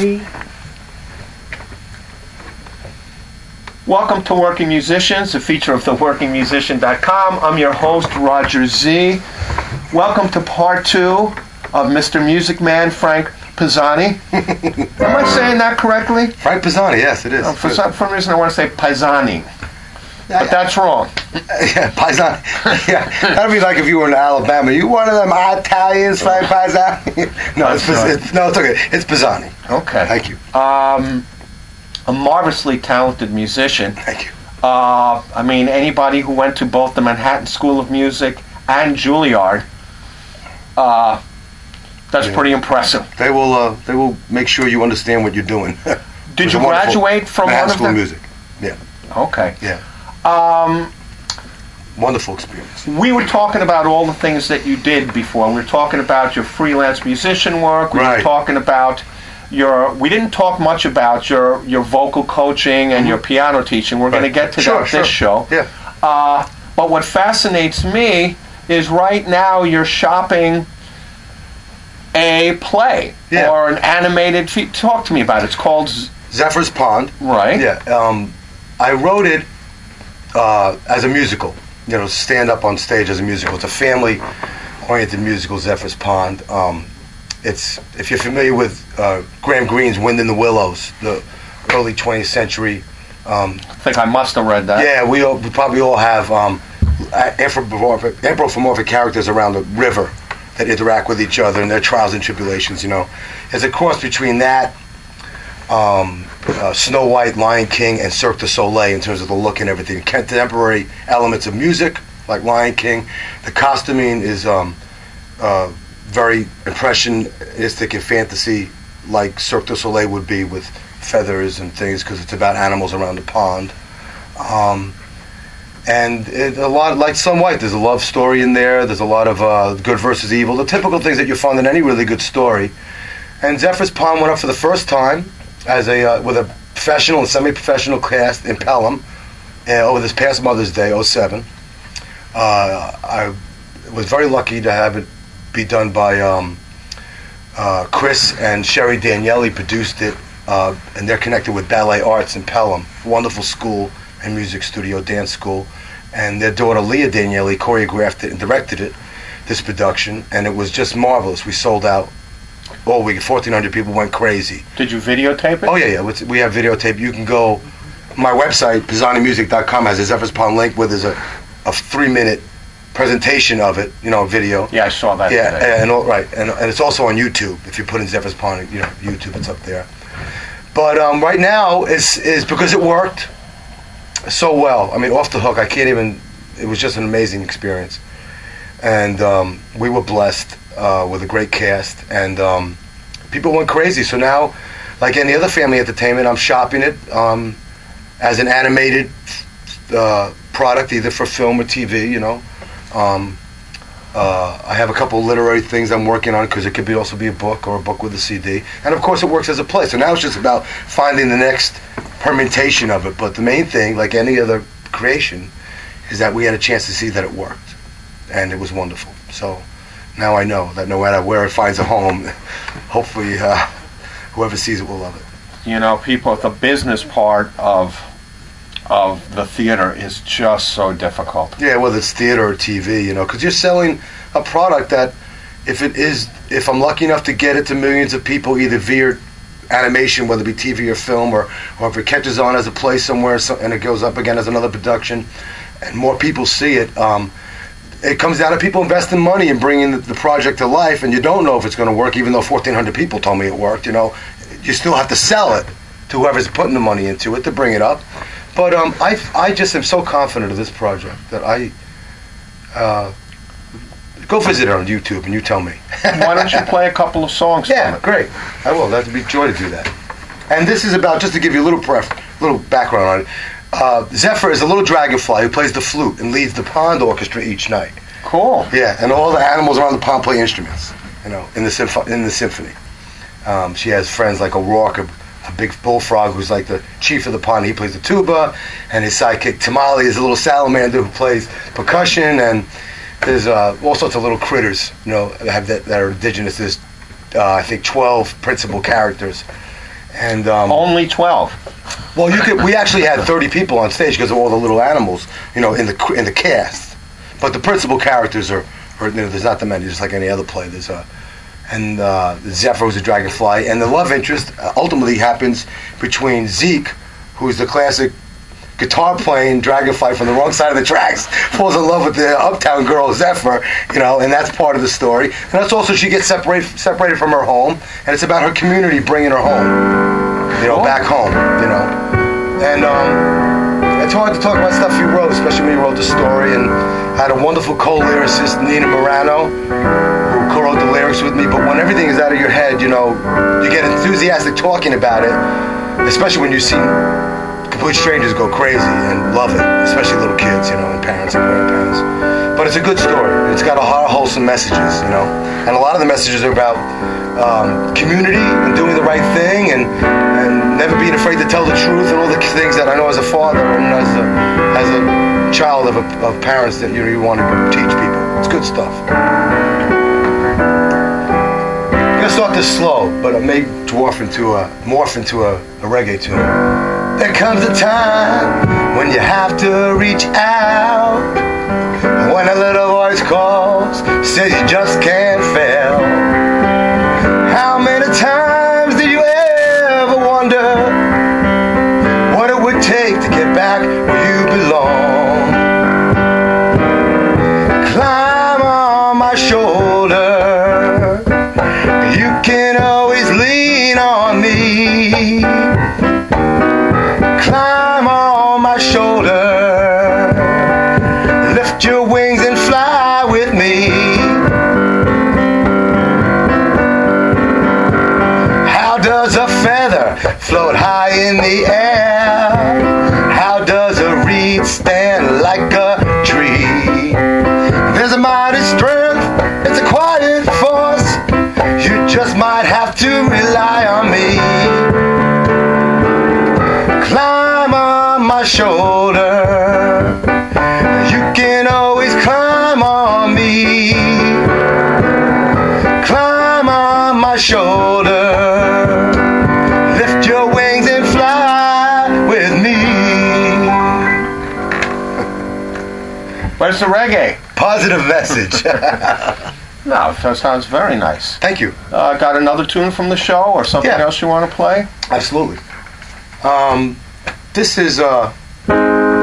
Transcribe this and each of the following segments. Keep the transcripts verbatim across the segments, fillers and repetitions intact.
Z. Welcome to Working Musicians, a feature of the working musician dot com. I'm your host, Roger Z. Welcome to part two of Mister Music Man, Frank Pisani. Am I saying that correctly? Frank Pisani, yes, it is. Oh, for some, for some reason I want to say Pisani, but that's wrong. Yeah, Pisani. Yeah, that'd be like if you were in Alabama. You one of them Italians, Frank Pisani? No, it's, right. it's no, it's okay. It's Pisani. Okay. Thank you. Um, a marvelously talented musician. Thank you. Uh, I mean, anybody who went to both the Manhattan School of Music and Juilliard, uh, that's Yeah. pretty impressive. They will. Uh, they will make sure you understand what you're doing. Did It's you a wonderful graduate from Manhattan one of School them? of Music? Yeah. Okay. Yeah. Um, Wonderful experience. we were talking about all the things that you did before. We were talking about your freelance musician work. We were Right. talking about your. We didn't talk much about your your vocal coaching and your piano teaching. We're going to Right. get to Sure, that sure. this show. Yeah. Uh, but what fascinates me is right now you're shopping a play Yeah. or an animated. Fe- talk to me about it. It's called Z- Zephyr's Pond. right. Yeah. Um, I wrote it uh, as a musical. You know, stand up on stage as a musical. It's a family-oriented musical, Zephyr's Pond. Um, it's if you're familiar with uh, Graham Greene's Wind in the Willows, the early twentieth century. Um, I think I must have read that. yeah, we, all, we probably all have um, anthropomorphic, anthropomorphic characters around the river that interact with each other and their trials and tribulations. You know, there's a cross between that. Um, uh, Snow White, Lion King, and Cirque du Soleil in terms of the look and everything. Contemporary elements of music, like Lion King. The costuming is um, uh, very impressionistic and fantasy, like Cirque du Soleil would be, with feathers and things, because it's about animals around the pond. Um, and it, a lot, like Snow White, there's a love story in there. There's a lot of uh, good versus evil, the typical things that you find in any really good story. And Zephyr's Pond went up for the first time as a uh, with a professional and semi-professional cast in Pelham uh, over this past Mother's Day, oh seven. Uh, I was very lucky to have it be done by um, uh, Chris and Sherry Danielli produced it, uh, and they're connected with Ballet Arts in Pelham, wonderful school and music studio, dance school, and their daughter Leah Danielli choreographed it and directed it, this production, and it was just marvelous. We sold out all week. fourteen hundred people went crazy. Did you videotape it? Oh yeah, yeah. It's- We have videotape. You can go. My website, pisani music dot com, has a Zephyr's Pond link where there's a, a three minute presentation of it. You know, video. Yeah, I saw that Yeah, today. and all, right, and and it's also on YouTube. If you put in Zephyr's Pond, you know, YouTube, it's up there. But um, right now is is because it worked so well. I mean, off the hook. I can't even. It was just an amazing experience, and um, we were blessed uh, with a great cast, and um, people went crazy. So now, like any other family entertainment, I'm shopping it um, as an animated uh, product, either for film or T V. You know, um, uh, I have a couple of literary things I'm working on, because it could be also be a book or a book with a C D, and of course it works as a play. So now it's just about finding the next permutation of it. But the main thing, like any other creation, is that we had a chance to see that it worked, and it was wonderful. So now I know that no matter where it finds a home, hopefully uh, whoever sees it will love it. You know, people, the business part of of the theater is just so difficult. Yeah, whether it's theater or T V, you know, because you're selling a product that, if it is, if I'm lucky enough to get it to millions of people, either via animation, whether it be T V or film, or, or if it catches on as a play somewhere, so, and it goes up again as another production, and more people see it, um, it comes down to people investing money and bringing the, the project to life, and you don't know if it's going to work, even though fourteen hundred people told me it worked. You know, you still have to sell it to whoever's putting the money into it to bring it up. But um, I, I just am so confident of this project that I uh, go visit it on YouTube and you tell me. Why don't you play a couple of songs Yeah, from it? great. I will. That'd be a joy to do that. And this is about, just to give you a little pref, little background on it. Uh, Zephyr is a little dragonfly who plays the flute and leads the pond orchestra each night. Cool. Yeah, and all the animals around the pond play instruments, you know, in the symph- in the symphony. Um, she has friends like O'Rourke, a, a big bullfrog who's like the chief of the pond. He plays the tuba, and his sidekick Tamale is a little salamander who plays percussion. And there's uh, all sorts of little critters, you know, that have that, that are indigenous. There's uh, I think twelve principal characters, And um, only twelve. Well, you could. We actually had thirty people on stage because of all the little animals, you know, in the in the cast. But the principal characters are, are you know, there's not that many, just like any other play. There's a, and uh, Zephyr was a dragonfly, and the love interest uh, ultimately happens between Zeke, who's the classic guitar playing dragonfly from the wrong side of the tracks, falls in love with the uptown girl Zephyr, you know, and that's part of the story. And that's also she gets separated separated from her home, and it's about her community bringing her home, you know, back home, you know. And um, it's hard to talk about stuff you wrote, especially when you wrote the story. And I had a wonderful co-lyricist, Nina Morano, who co-wrote the lyrics with me. But when everything is out of your head, you know, you get enthusiastic talking about it, especially when you see complete strangers go crazy and love it, especially little kids, you know, and parents and grandparents. But it's a good story. It's got a lot of wholesome messages, you know, and a lot of the messages are about um, community and doing the right thing and and never being afraid to tell the truth and all the things that I know as a father and as a as a child of, a, of parents that you know you want to teach people. It's good stuff. I'm gonna start this slow, but it may dwarf into a morph into a, a reggae tune. There comes a time when you have to reach out, when a little voice calls, says you just can't fail. How many times did you ever wonder what it would take to get back where you belong? Climb on my shoulder, you can always lean on me. Climb on my shoulder, lift your wings and fly with me. How does a feather float high in the air? How does a reed stand like a tree? There's a mighty strength, it's a quiet force. You just might have to rely on me. Climb on my shoulder, you can always climb on me. Climb on my shoulder, lift your wings and fly with me. Where's the reggae? Positive message. No, that sounds very nice. Thank you. Uh, got another tune from the show or something Yeah. else you want to play? Absolutely. Um, this is uh, a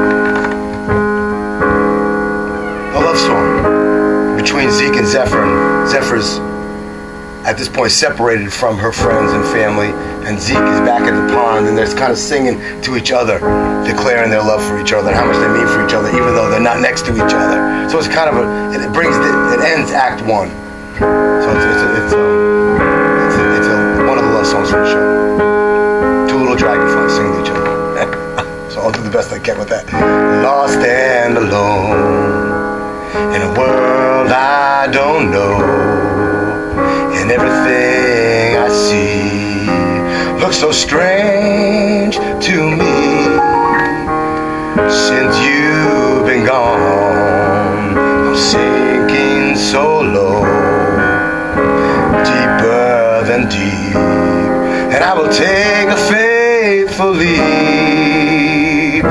love song between Zeke and Zephyr. And Zephyr's at this point separated from her friends and family, and Zeke is back at the pond, and they're kind of singing to each other, declaring their love for each other and how much they mean for each other, even though they're not next to each other. So it's kind of a, it brings, the, it ends Act One. So it's it's a, it's, a, it's, a, it's a, one of the love songs from the show. Two little dragonflies singing to each other. So I'll do the best I can with that. Lost and alone in a world I don't know, and everything I see looks so strange to me. Since you've been gone, I'm sinking so low, deeper than deep, and I will take a faithful leap.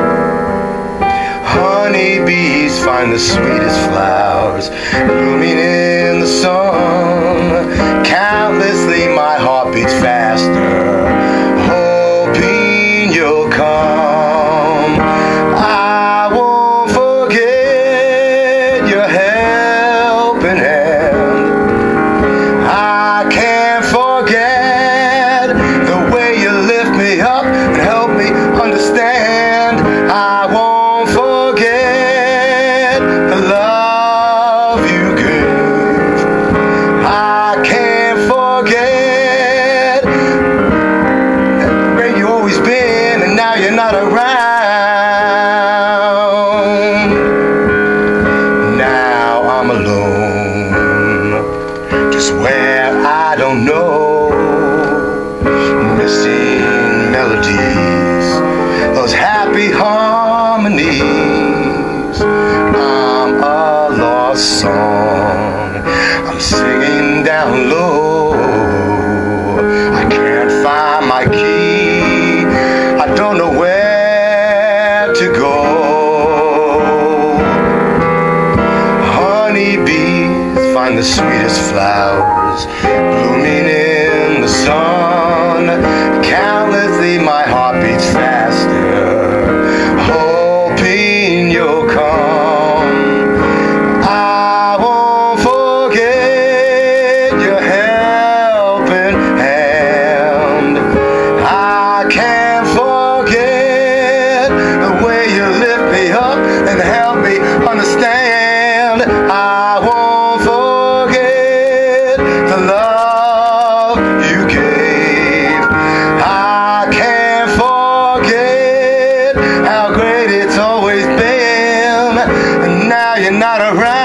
Honeybees find the sweetest flowers blooming in the sun. Countlessly my heart beats faster, hoping you'll come. I won't forget your helping hand. I can't forget the way you lift me up and help me understand. I won't forget the love you gave. find the sweetest flowers blooming in the sun. Countlessly my heart beats faster, hoping you'll come. I won't forget your helping hand. I can't forget the way you lift me up and help me understand. I won't forget the love you gave. I can't forget how great it's always been, and now you're not around.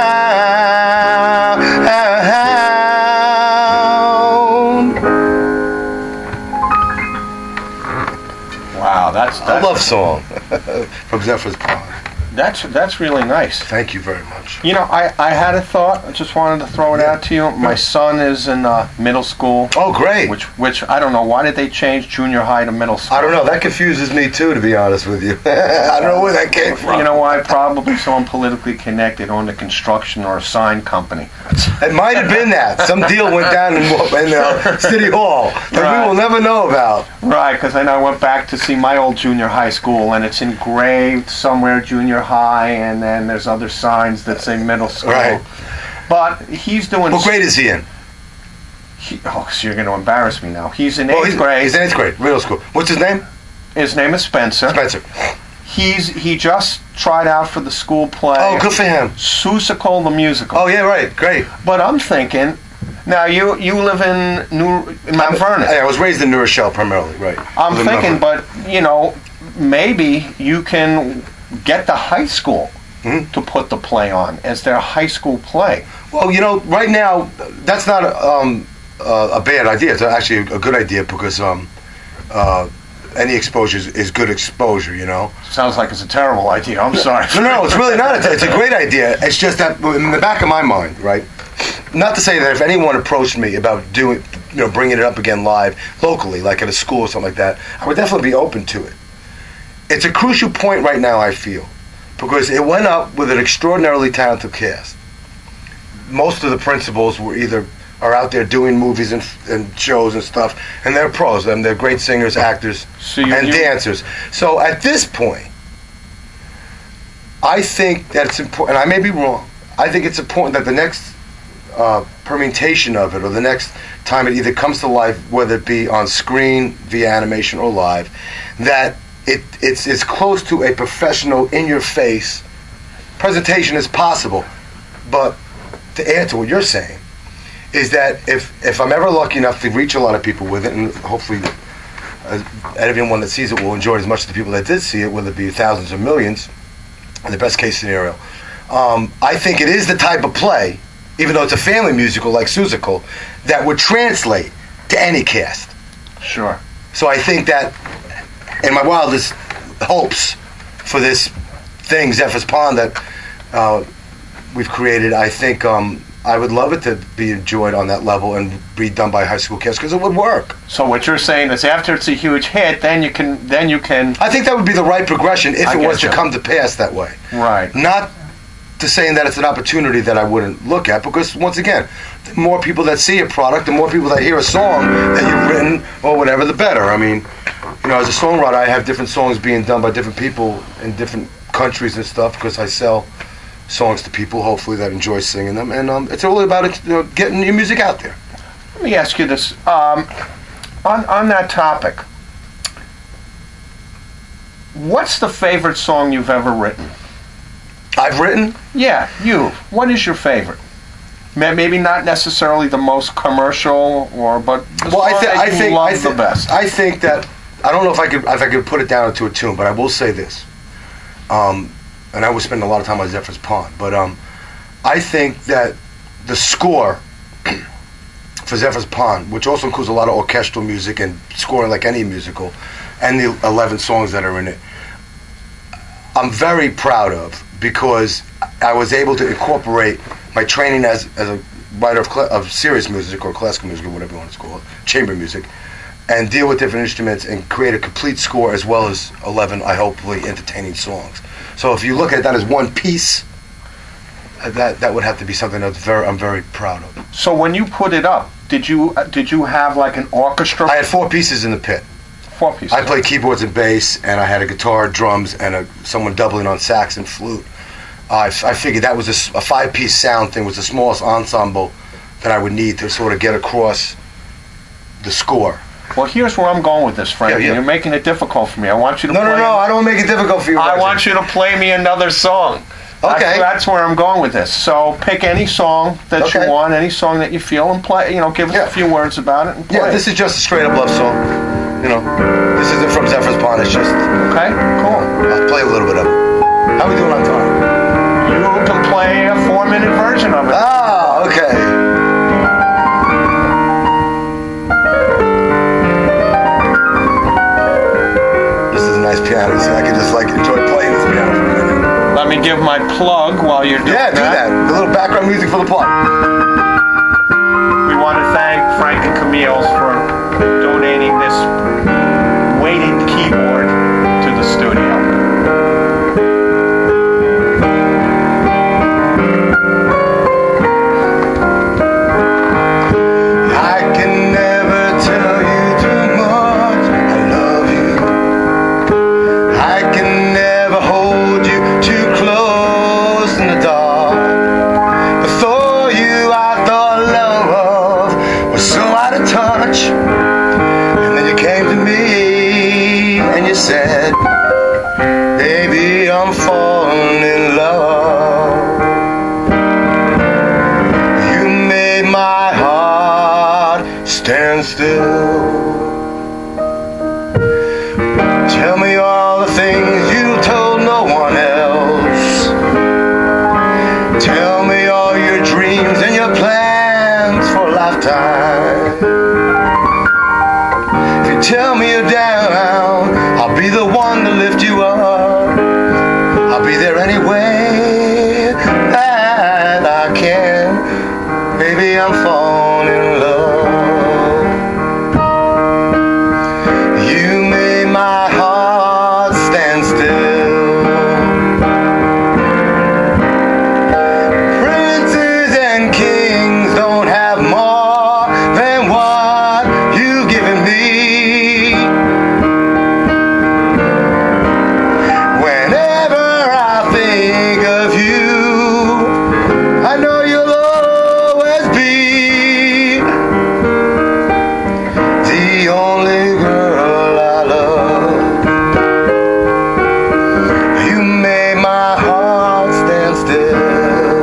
Wow, that's, A that's love song from Zephyr's Pond. That's that's really nice. Thank you very much. You know, I, I had a thought. I just wanted to throw it out to you. My son is in uh, middle school. Oh, great. Which which I don't know. Why did they change junior high to middle school? I don't know. That confuses me too, to be honest with you. I don't know where that came from. You know why? Probably someone politically connected on the construction or a sign company. It might have been that. Some deal went down in, in uh, City Hall that Right. we will never know about. Right, because I know I went back to see my old junior high school, and it's engraved somewhere junior high, and then there's other signs that say middle school. Right. But he's doing. What grade is he in? He, oh, so you're going to embarrass me now. He's in Oh, eighth he's, grade. He's in eighth grade, middle school. What's his name? His name is Spencer. Spencer. He's he just tried out for the school play. Oh, good for him. Seussical the musical. Oh, yeah, right. Great. But I'm thinking, now you you live in New in Mount Vernon. I was raised in New Rochelle primarily, right. I'm Live in Mount thinking, Vernon. but you know, maybe you can get the high school Mhm. to put the play on as their high school play. Well, you know, right now, that's not a, um, uh, a bad idea. It's actually a good idea because um, uh, any exposure is, is good exposure, you know. Sounds like it's a terrible idea. I'm sorry. No, no, it's really not. It's, it's a great idea. It's just that in the back of my mind, right? Not to say that if anyone approached me about doing, you know, bringing it up again live locally, like at a school or something like that, I would definitely be open to it. It's a crucial point right now, I feel, because it went up with an extraordinarily talented cast. Most of the principals were either are out there doing movies and, and shows and stuff, and they're pros, and they're great singers, actors, So you- and you- dancers. So at this point, I think that it's important, and I may be wrong, I think it's important that the next uh, permutation of it, or the next time it either comes to life, whether it be on screen, via animation, or live, that it, it's as close to a professional, in-your-face presentation as possible. But to add to what you're saying, is that if, if I'm ever lucky enough to reach a lot of people with it, and hopefully uh, everyone that sees it will enjoy it as much as the people that did see it, whether it be thousands or millions, in the best case scenario, um, I think it is the type of play, even though it's a family musical like Seussical, that would translate to any cast. Sure. So I think that, in my wildest hopes for this thing, Zephyr's Pond, that uh, we've created, I think um, I would love it to be enjoyed on that level and be done by a high school cast, because it would work. So what you're saying is, after it's a huge hit, then you can then you can I think that would be the right progression if I it was get to you. come to pass that way. right. Not to saying that it's an opportunity that I wouldn't look at, because once again, the more people that see a product, the more people that hear a song that you've written or whatever, the better. I mean, you know, as a songwriter, I have different songs being done by different people in different countries and stuff, because I sell songs to people, hopefully, that enjoy singing them, and um, it's all about it, you know, getting your music out there. Let me ask you this. Um, on on that topic, what's the favorite song you've ever written? I've written. Yeah, you. What is your favorite? May- Maybe not necessarily the most commercial, or but the Well, I, song th- that I you think love I the thi- best. I think that I don't know if I could if I could put it down into a tune, but I will say this. Um, and I was spending a lot of time on Zephyr's Pond, but um, I think that the score for Zephyr's Pond, which also includes a lot of orchestral music and scoring like any musical, and the eleven songs that are in it, I'm very proud of, because I was able to incorporate my training as, as a writer of, cl- of serious music or classical music or whatever you want to call it, chamber music, and deal with different instruments and create a complete score as well as eleven, I hopefully, entertaining songs. So if you look at that as one piece, that that would have to be something that's very I'm very proud of. So when you put it up, did you uh, did you have like an orchestra? I had four pieces in the pit. Four pieces. I played keyboards and bass, and I had a guitar, drums, and a, someone doubling on sax and flute. Uh, I, I figured that was a, s- a five-piece sound thing was the smallest ensemble that I would need to sort of get across the score. Well, here's where I'm going with this, Frank. Yeah, yeah. You're making it difficult for me. I want you to No, play. no, no, I don't make it difficult for you. I Roger. want you to play me another song. Okay. That's, that's where I'm going with this. So pick any song that Okay. you want, any song that you feel, and play. You know, give us Yeah. a few words about it and play. Yeah, this is just a straight-up love song. You know, this isn't from Zephyr's Pond. It's just Okay, cool. I'll play a little bit of it. How we doing on time? You can play a four-minute version of it. Ah, okay. This is a nice piano, so I can just like enjoy playing this piano for a minute. Let me give my plug while you're doing Yeah, do that. A little background music for the plot. We want to thank Frank and Camille's for donating this weighted keyboard to the studio. I can never tell you too much. I love you. I can never hold you too close in the dark. Before you, I thought love was so out of touch. And then you came to me and you said, baby, I'm falling in love. You made my heart stand still. Tell me all the things you told no one else. Tell me all your dreams and your plans for a lifetime. If you tell me you're down, I'll be the one to lift you up. I'll be there any way that I can. Baby, I'm falling in love. You made my heart stand still. Princes and kings don't have more than what you've given me. Whenever I think of you, I know you'll always be the only girl I love. You made my heart stand still.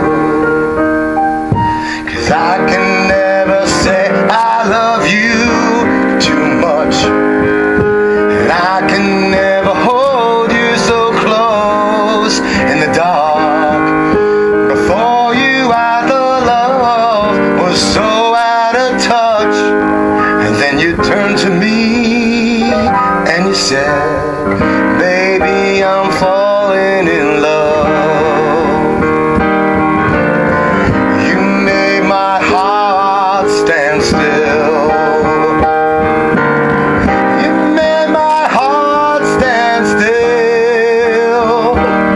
'Cause I can never say I love you too much. And I can never hold you so close in the dark. Before you, I thought love was so out of touch. And then you turned to me and you said, baby, I'm falling in love. You made my heart stand still. You made my heart stand still.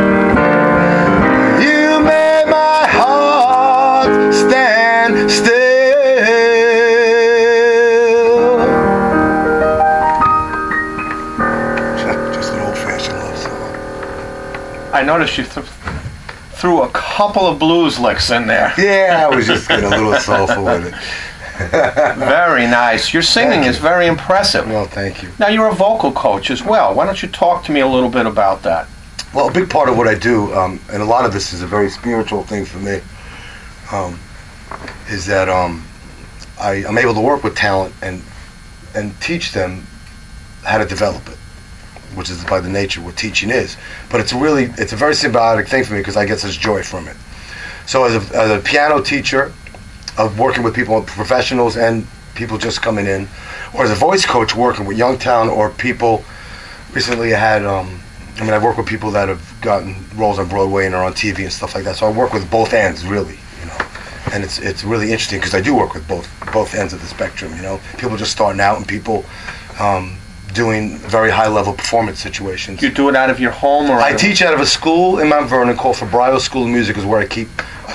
You made my heart stand still. Just an old-fashioned love song. I noticed you th- threw a couple of blues licks in there. Yeah, I was just getting a little soulful with it. Very nice. Your singing Thank is you. very impressive. Well, thank you. Now, you're a vocal coach as well. Why don't you talk to me a little bit about that? Well, a big part of what I do, um, and a lot of this is a very spiritual thing for me, um, is that um, I, I'm able to work with talent and and teach them how to develop it, which is by the nature what teaching is. But it's really it's a very symbiotic thing for me because I get such joy from it. So as a, as a piano teacher, of working with people, professionals and people just coming in, or as a voice coach working with Youngtown or people. Recently, I had. Um, I mean, I've worked with people that have gotten roles on Broadway and are on T V and stuff like that. So I work with both ends, really, you know. And it's it's really interesting because I do work with both both ends of the spectrum, you know. People just starting out and people um, doing very high level performance situations. You do it out of your home, or I out of- teach out of a school in Mount Vernon called Fabrio School of Music, is where I keep a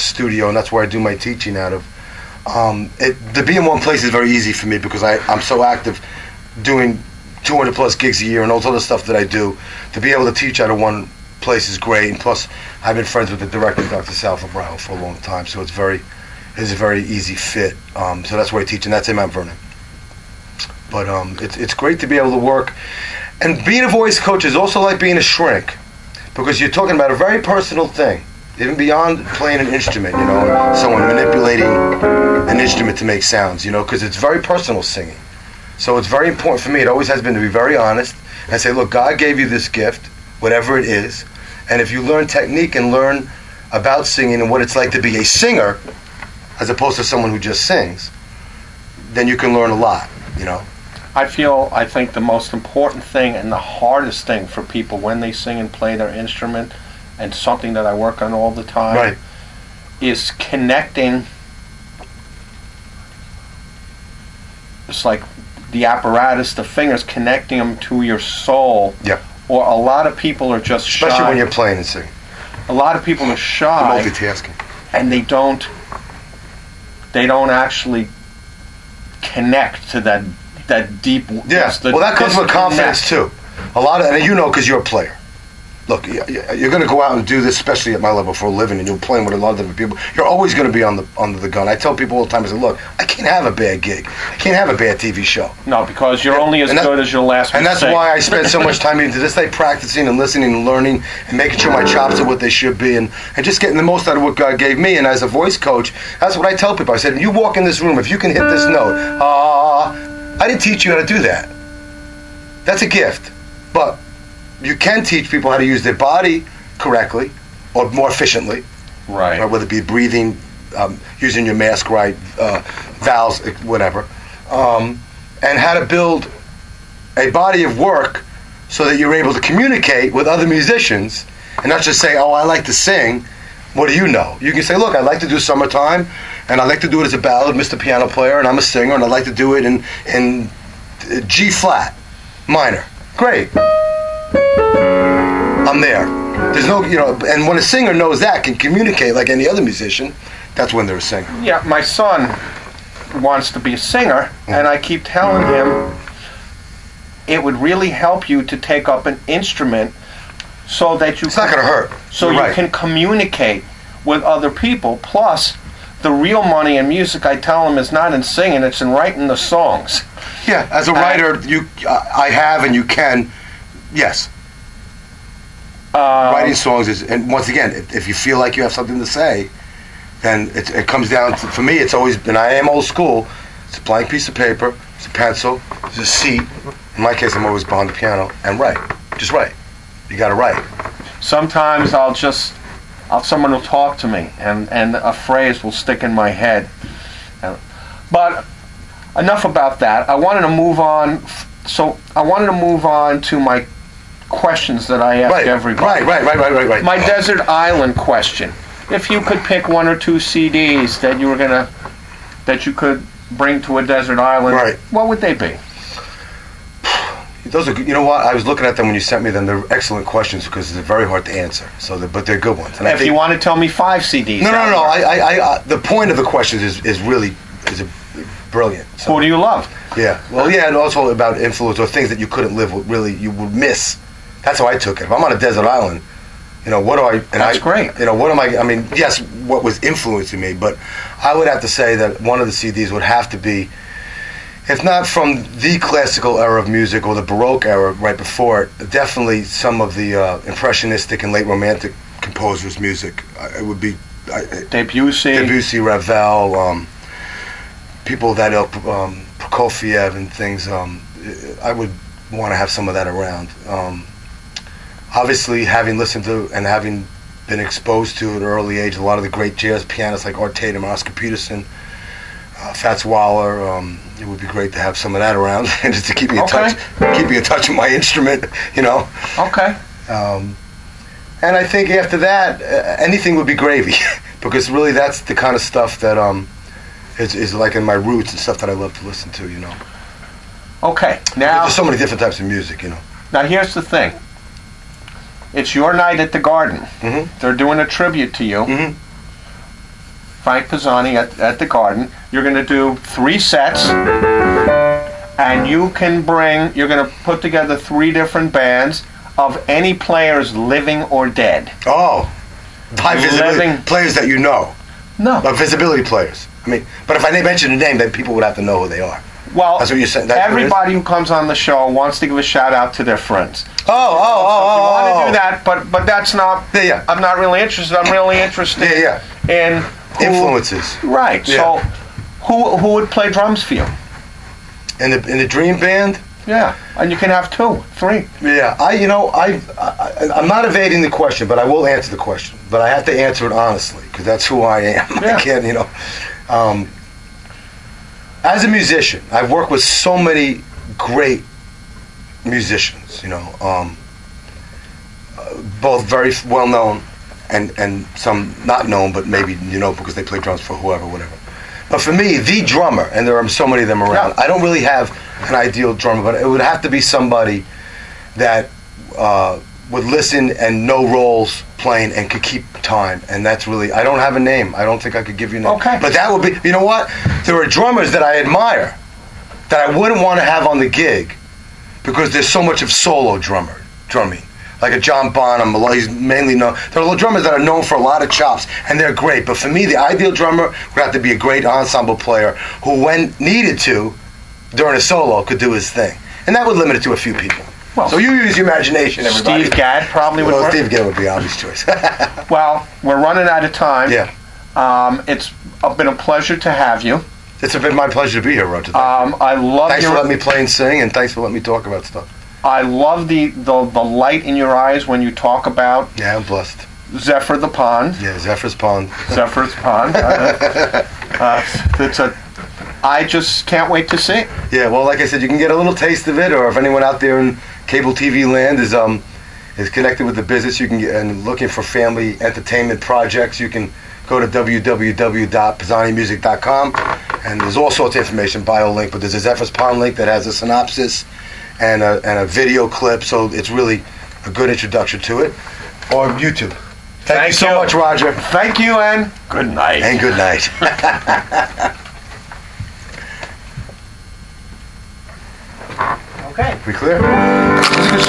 studio, and that's where I do my teaching out of. Um, it, to be in one place is very easy for me because I, I'm so active doing two hundred plus gigs a year and all this other stuff that I do. To be able to teach out of one place is great, and plus I've been friends with the director, Doctor Salva Brown, for a long time, so it's very it's a very easy fit. Um, so that's where I teach, and that's in Mount Vernon. But um, it's it's great to be able to work, and being a voice coach is also like being a shrink, because you're talking about a very personal thing, even beyond playing an instrument. You know, someone manipulating an instrument to make sounds. You know, because it's very personal singing. So it's very important for me. It always has been to be very honest and say, look, God gave you this gift, whatever it is, and if you learn technique and learn about singing and what it's like to be a singer, as opposed to someone who just sings, then you can learn a lot. You know. I feel, I think the most important thing and the hardest thing for people when they sing and play their instrument, and something that I work on all the time, right, is connecting. It's like the apparatus, the fingers, connecting them to your soul. Yeah. Or a lot of people are just shy. Especially when you're playing and singing. A lot of people are shy. Multitasking. And they don't, they don't actually connect to that that deep. Yeah. The, well, that comes with confidence too. A lot of, and you know, because you're a player. Look, you're going to go out and do this, especially at my level, for a living, and you're playing with a lot of different people. You're always going to be on the under the gun. I tell people all the time, I say, look, I can't have a bad gig. I can't have a bad T V show. No, because you're only as that, good as your last And mistake. that's why I spend so much time even to this day practicing and listening and learning and making sure my chops are what they should be, and, and just getting the most out of what God gave me. And as a voice coach, that's what I tell people. I said, if you walk in this room, if you can hit this note, ah, uh, I didn't teach you how to do that. That's a gift. But you can teach people how to use their body correctly or more efficiently. Right. Right, whether it be breathing, um, using your mask right, uh, valves, whatever. Um, and how to build a body of work so that you're able to communicate with other musicians and not just say, oh, I like to sing. What do you know? You can say, look, I like to do Summertime, and I like to do it as a ballad, Mister Piano Player, and I'm a singer, and I like to do it in, in G flat, minor. Great. I'm there. There's no, you know, and when a singer knows that, can communicate like any other musician, that's when they're a singer. Yeah, my son wants to be a singer, mm-hmm. and I keep telling him it would really help you to take up an instrument so that you it's can, not going to hurt. So You're you right. can communicate with other people. Plus, the real money in music, I tell him, is not in singing; it's in writing the songs. Yeah, as a writer, uh, you, uh, I have and you can, yes. Uh, Writing songs is, and once again, if, if you feel like you have something to say, then it, it comes down to, for me, it's always, and I am old school, it's a blank piece of paper, it's a pencil, it's a seat. In my case, I'm always behind the piano, and write. Just write. You gotta write. Sometimes I'll just, I'll, someone will talk to me, and, and a phrase will stick in my head. But enough about that. I wanted to move on, so I wanted to move on to my questions that I ask right, everybody. Right, right, right, right, right, right. My Desert Island question. If you could pick one or two C Ds that you were gonna, that you could bring to a desert island, right. what would they be? Those are good. You know what? I was looking at them when you sent me them. They're excellent questions because they're very hard to answer. So, they're, but they're good ones. And if I think, you want to tell me five C Ds. No, no, no. no. I, I, I, uh, the point of the questions is, is really is a, brilliant. So, who do you love? Yeah. Well, yeah, and also about influence or things that you couldn't live with. Really, you would miss. That's how I took it. If I'm on a desert island, you know, what do I... And That's I, great. You know, what am I... I mean, yes, what was influencing me, but I would have to say that one of the C Ds would have to be, if not from the classical era of music or the Baroque era right before it, definitely some of the uh, impressionistic and late romantic composers' music. Uh, it would be... I, Debussy. Debussy, Ravel, um, people that ilk, um, Prokofiev and things. Um, I would want to have some of that around. Um, Obviously, having listened to and having been exposed to at an early age a lot of the great jazz pianists like Art Tatum, Oscar Peterson, uh, Fats Waller, um, it would be great to have some of that around just to keep me in okay. touch, keep me in touch with my instrument, you know. Okay. Um, and I think after that, uh, anything would be gravy, because really that's the kind of stuff that um, is, is like in my roots and stuff that I love to listen to, you know. Okay. Now, there's so many different types of music, you know. Now here's the thing. It's your night at the Garden. Mm-hmm. They're doing a tribute to you. Mm-hmm. Frank Pisani at, at the Garden. You're going to do three sets, and you can bring, you're going to put together three different bands of any players living or dead. Oh, high visibility Living- players that you know. No. But visibility players. I mean, but if I mention a name, then people would have to know who they are. Well, That's what you're saying. That's what it is? everybody who comes on the show wants to give a shout out to their friends. Oh, oh, oh, oh, You want oh, to do that, but but that's not. Yeah, yeah. I'm not really interested. I'm really interested. Yeah, In who, Influences. Right. Yeah. So, who who would play drums for you? In the in the dream band. Yeah, and you can have two, three. Yeah, I you know I, I I'm not evading the question, but I will answer the question. But I have to answer it honestly because that's who I am. Yeah. I can't, you know. Um, as a musician, I've worked with so many great musicians. You know, um, uh, both very well known and and some not known, but maybe you know because they play drums for whoever, whatever. But for me, the drummer, and there are so many of them around, Yeah. I don't really have an ideal drummer, but it would have to be somebody that uh, would listen and know roles playing and could keep time. And that's really, I don't have a name. I don't think I could give you a name. Okay. But that would be, you know what? There are drummers that I admire that I wouldn't want to have on the gig because there's so much of solo drummer, drumming. Like a John Bonham, he's mainly known. There are drummers that are known for a lot of chops, and they're great. But for me, the ideal drummer would have to be a great ensemble player who, when needed to, during a solo, could do his thing. And that would limit it to a few people. Well, so you use your imagination, everybody. Steve Gadd probably would Well, work. Steve Gadd would be an obvious choice. Well, we're running out of time. Yeah. Um, it's been a pleasure to have you. It's been my pleasure to be here, Roger. Thank Um, I love thanks your. for letting me play and sing, and thanks for letting me talk about stuff. I love the, the the light in your eyes when you talk about Yeah, I'm blessed. Zephyr the Pond. Yeah, Zephyr's Pond. Zephyr's Pond. Uh, uh, it's a. I just can't wait to see it. Yeah, well, like I said, you can get a little taste of it, or if anyone out there in cable T V land is um is connected with the business, you can get, and looking for family entertainment projects, you can go to w w w dot pisani music dot com, and there's all sorts of information, bio link, but there's a Zephyr's Pond link that has a synopsis and a, and a video clip, so it's really a good introduction to it. Or YouTube. Thank, Thank you so you. much, Roger. Thank you and good night. And good night. Okay. We clear?